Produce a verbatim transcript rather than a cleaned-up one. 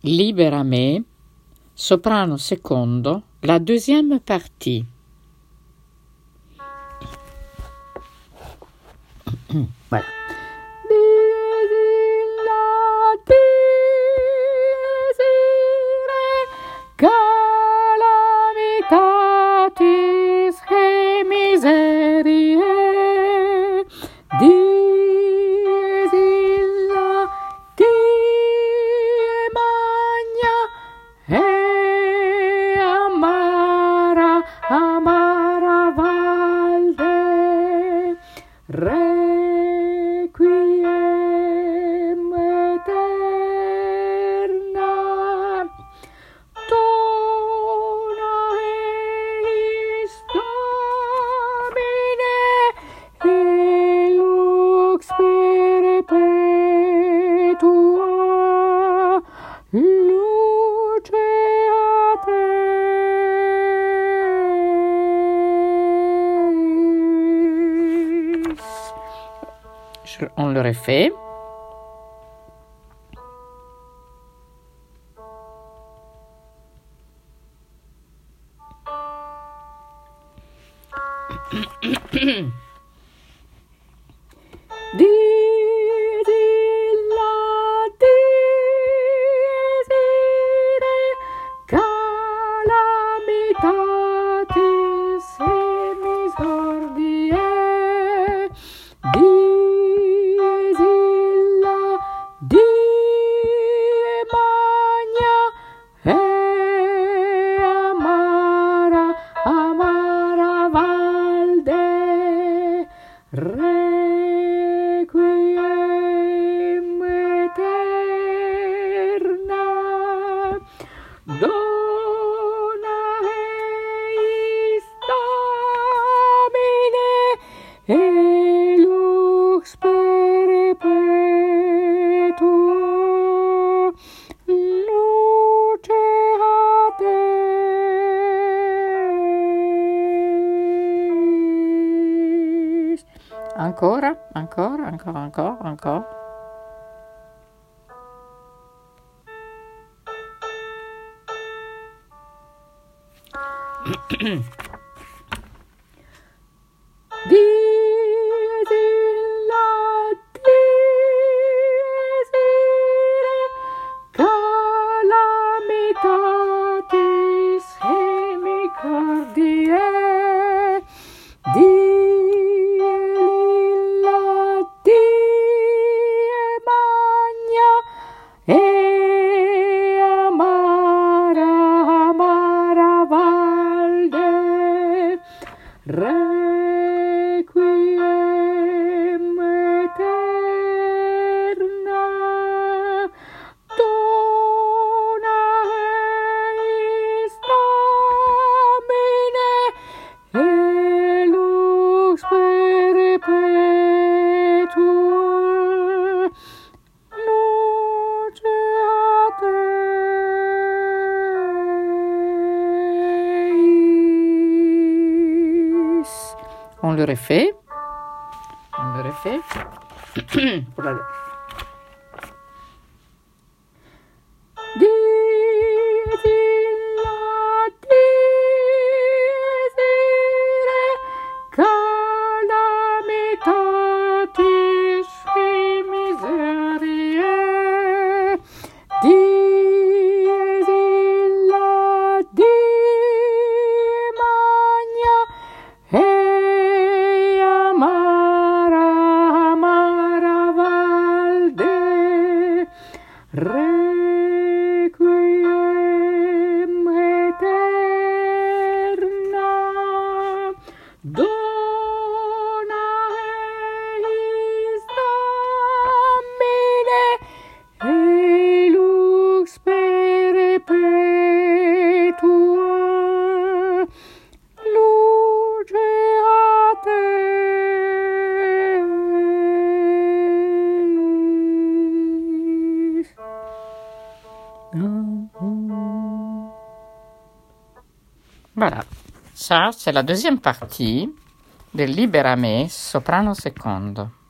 Libera me, soprano secondo, la deuxième partie. Voilà. Calamitatis et miseriae, dies illa die magna et amara, amara valde, requiem aeterna, dona eis Domine, et lux perpetua, luce a te. On le refait. Dies illa desire calamitatis et miseriae, dies illa die magna et amara, amara valde, requiem aeterna, dona eis Domine, et lux perpetua, luce a te. Ancora, ancora, ancora, ancora, ancora. Dies illa desire calamitatis et miseriae, dies illa die magna et amara, amara valde, requiem aeterna, dona eis Domine, et lux perpetua, luce a te. On le refait. On le refait. Pour la... Dies illa desire calamitatis et miseriae, dies illa die magna et amara, amara valde, requiem aeterna, dona eis Domine, et lux perpetua, luce a te. Voilà. Ça, c'est la deuxième partie del Libera me, soprano secondo.